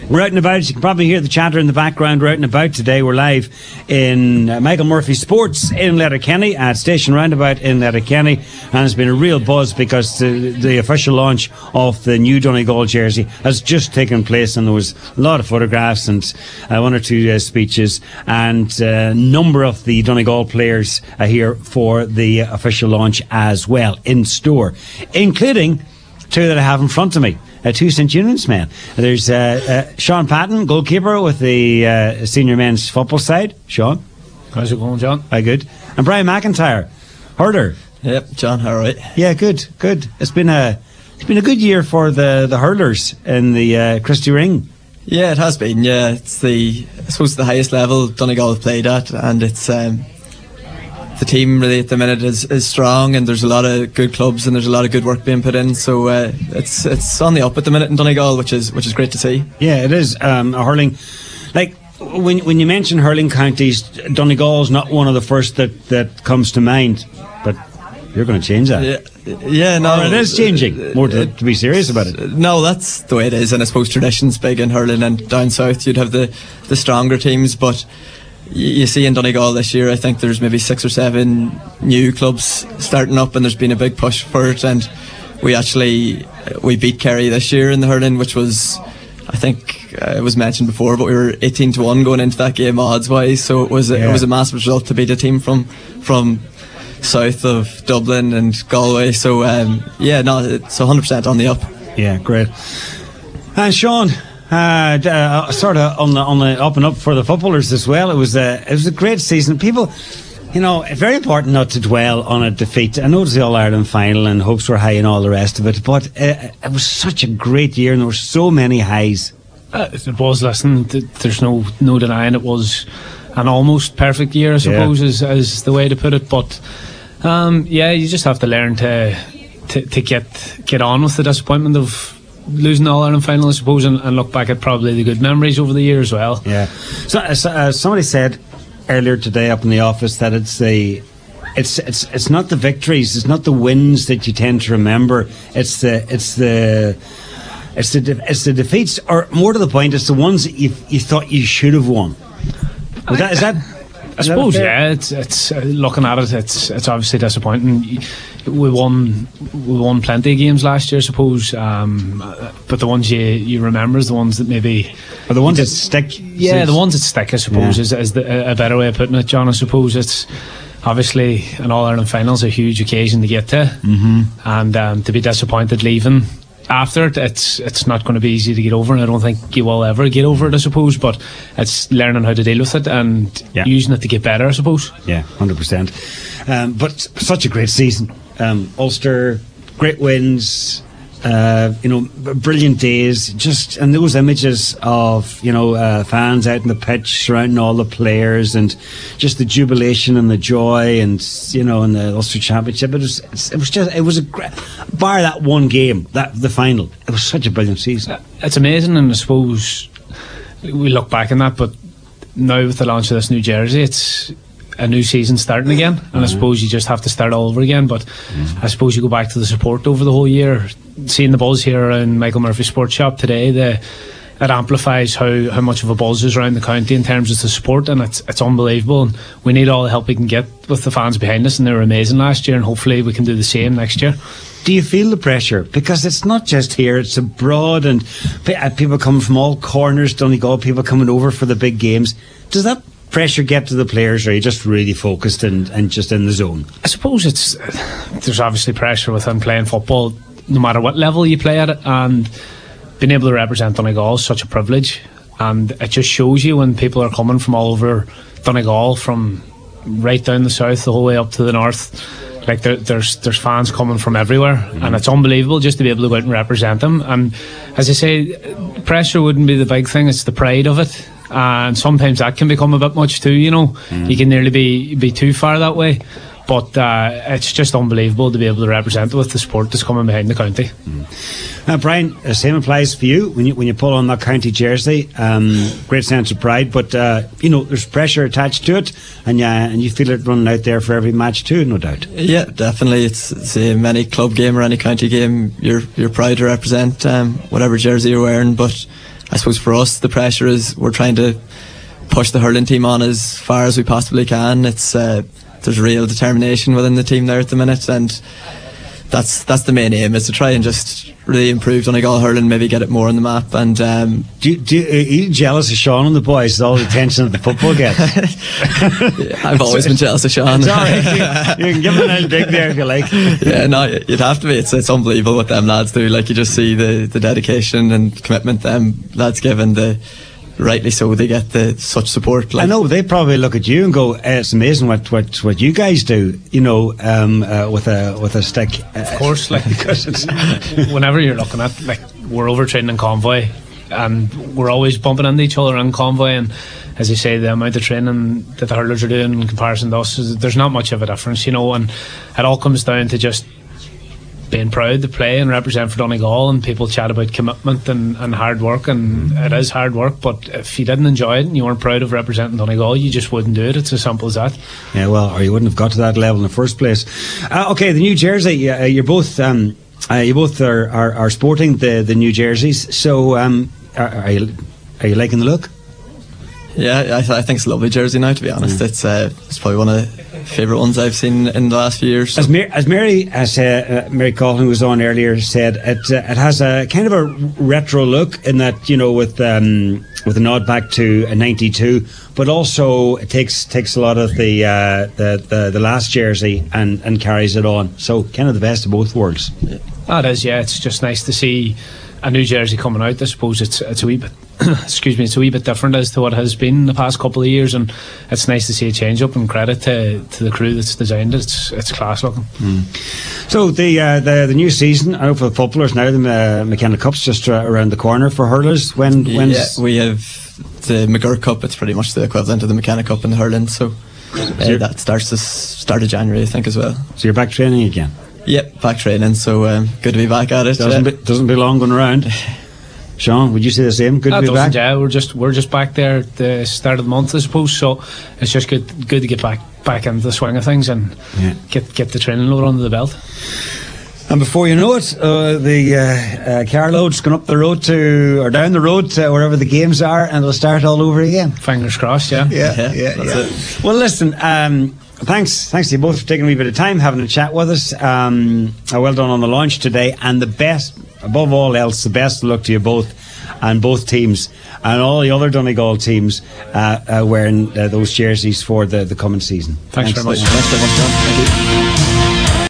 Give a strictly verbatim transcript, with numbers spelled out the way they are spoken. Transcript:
We're out and about. You can probably hear the chatter in the background. We're out and about today. We're live in uh, Michael Murphy Sports in Letterkenny at Station Roundabout in Letterkenny, and it's been a real buzz because the, the official launch of the new Donegal jersey has just taken place, and there was a lot of photographs and uh, one or two uh, speeches, and a uh, number of the Donegal players are here for the official launch as well in store, including two that I have in front of me. Uh, two Saint Unions men. There's uh, uh, Sean Patton, goalkeeper with the uh, senior men's football side. Sean, how's it going, John? Hi, good. And Brian McIntyre, hurler. Yep, John, how right? Yeah, good, good. It's been a it's been a good year for the, the hurlers in the uh, Christy Ring. Yeah, it has been. Yeah, it's the I suppose the highest level Donegal have played at, and it's um, the team really at the minute is, is strong, and there's a lot of good clubs and there's a lot of good work being put in, so uh, it's it's on the up at the minute in Donegal, which is which is great to see. Yeah, it is. Um, hurling, like when when you mention hurling counties, Donegal's not one of the first that, that comes to mind, but you're going to change that. Yeah, yeah, no, or it is changing. More to, to be serious about it. No, that's the way it is, and I suppose tradition's big in hurling, and down south you'd have the the stronger teams, but you see in Donegal this year, I think there's maybe six or seven new clubs starting up, and there's been a big push for it. And we actually we beat Kerry this year in the hurling, which was, I think uh, it was mentioned before, but we were eighteen to one going into that game odds wise. So it was a, yeah. it was a massive result to beat a team from from south of Dublin and Galway. So um, yeah, no, it's one hundred percent on the up. Yeah, great. And Sean, Uh, uh, sort of on the on the up and up for the footballers as well. It was a it was a great season. People, you know, very important not to dwell on a defeat. I know it was the All Ireland final and hopes were high and all the rest of it, but uh, it was such a great year and there were so many highs. Uh, it was. Listen, th- there's no no denying it was an almost perfect year, I suppose, yeah. is, is the way to put it. But um, yeah, you just have to learn to to, to get get on with the disappointment of losing the All Ireland final, I suppose, and, and look back at probably the good memories over the year as well. Yeah. So uh, somebody said earlier today up in the office that it's the it's it's it's not the victories, it's not the wins that you tend to remember. It's the it's the it's the de- it's the defeats, or more to the point, it's the ones that you you thought you should have won. Is that, is that I suppose, yeah. It's it's uh, looking at it, it's it's obviously disappointing. We won we won plenty of games last year, I suppose. Um, but the ones you, you remember is the ones that maybe, or the ones that stick. Yeah, the ones that stick, I suppose, yeah. is, is the, a better way of putting it, John. I suppose it's obviously an All Ireland final is a huge occasion to get to, mm-hmm. and um, to be disappointed leaving after it, it's it's not going to be easy to get over, and I don't think you will ever get over it, I suppose, but it's learning how to deal with it and yeah. using it to get better, I suppose. Yeah, one hundred percent. Um, but such a great season. Um, Ulster, great wins, uh, you know, brilliant days, just, and those images of, you know, uh, fans out in the pitch surrounding all the players, and just the jubilation and the joy, and, you know, in the Ulster Championship, it was, it was just, it was a great, bar that one game, that the final, it was such a brilliant season. It's amazing, and I suppose we look back on that, but now with the launch of this new jersey, it's a new season starting again, and mm-hmm. I suppose you just have to start all over again. But mm-hmm. I suppose you go back to the support over the whole year, seeing the buzz here in Michael Murphy Sports Shop today, the, it amplifies how, how much of a buzz is around the county in terms of the support, and it's it's unbelievable, and we need all the help we can get with the fans behind us, and they were amazing last year, and hopefully we can do the same next year. Do you feel the pressure? Because it's not just here, it's abroad, and people coming from all corners, Donegal, people coming over for the big games. Does that pressure get to the players, or are you just really focused and, and just in the zone? I suppose it's there's obviously pressure within playing football, no matter what level you play at it, and being able to represent Donegal is such a privilege, and it just shows you when people are coming from all over Donegal, from right down the south the whole way up to the north. Like there, there's there's fans coming from everywhere, mm-hmm. and it's unbelievable just to be able to go out and represent them. And as I say, pressure wouldn't be the big thing, it's the pride of it, and sometimes that can become a bit much too, you know. Mm-hmm. You can nearly be be too far that way, but uh, it's just unbelievable to be able to represent it with the sport that's coming behind the county. Mm. Now, Brian, the same applies for you when you when you pull on that county jersey. Um, great sense of pride, but uh, you know, there's pressure attached to it, and yeah, and you feel it running out there for every match too, no doubt. Yeah, definitely. It's, it's um, any club game or any county game, you're you're proud to represent um, whatever jersey you're wearing, but I suppose for us the pressure is we're trying to push the hurling team on as far as we possibly can. It's uh, there's real determination within the team there at the minute, and that's that's the main aim, is to try and just really improve Donegal hurling, maybe get it more on the map. And um, do, you, do you, are you jealous of Sean and the boys with all the attention that the football gets? Yeah, I've always been jealous of Sean. Sorry, you, you can give him a big there if you like. Yeah, no, you'd have to be. It's it's unbelievable what them lads do. Like, you just see the, the dedication and commitment them lads give, and the rightly so they get the such support. Like, I know they probably look at you and go, eh, "It's amazing what, what, what you guys do." You know, um, uh, with a with a stick. Uh, of course, like because it's whenever you're looking at, like, we're overtraining in convoy, and we're always bumping into each other in convoy. And as you say, the amount of training that the hurlers are doing in comparison to us, is, there's not much of a difference, you know. And it all comes down to just being proud to play and represent for Donegal. And people chat about commitment and, and hard work, and it is hard work, but if you didn't enjoy it and you weren't proud of representing Donegal, you just wouldn't do it. It's as simple as that. Yeah, well, or you wouldn't have got to that level in the first place. Uh, okay, the new jersey, uh, you're both um, uh, you both are, are, are sporting the, the new jerseys, so um, are, are you are you liking the look? Yeah, I, th- I think it's a lovely jersey now, to be honest. Mm. It's uh, it's probably one of the favourite ones I've seen in the last few years. So. As, Mar- as Mary as uh, uh, Mary Coughlin, who was on earlier, said, it uh, it has a kind of a retro look in that, you know, with um, with a nod back to a ninety-two, but also it takes takes a lot of the uh, the, the the last jersey and, and carries it on. So kind of the best of both worlds. Yeah. That is, yeah. It's just nice to see a new jersey coming out. I suppose it's it's a wee bit excuse me, it's a wee bit different as to what has been the past couple of years, and it's nice to see a change up, and credit to, to the crew that's designed it. It's it's class looking. Mm. So the, uh, the the new season, I know for the footballers now, the uh, McKenna Cup's just uh, around the corner for hurlers. When when yeah, we have the McGurk Cup. It's pretty much the equivalent of the McKenna Cup in the hurling. So uh, that starts this start of January, I think, as well. So you're back training again? Yep, back training. So um, good to be back at it. Doesn't yeah. be, doesn't be long going around. Sean, would you say the same? Good that to be back. Yeah, we're just we're just back there at the start of the month, I suppose. So it's just good good to get back back into the swing of things and yeah. get get the training load under the belt. And before you know it, uh, the uh, uh, car load's going up the road to, or down the road to wherever the games are, and it'll start all over again. Fingers crossed, yeah. Yeah, yeah, yeah. That's yeah. It. Well, listen, um, thanks thanks to you both for taking a wee bit of time, having a chat with us. Um, well done on the launch today, and the best, above all else, the best of luck to you both and both teams and all the other Donegal teams uh, uh, wearing uh, those jerseys for the, the coming season. Thanks, thanks very much. Thanks very much, John. Thank you.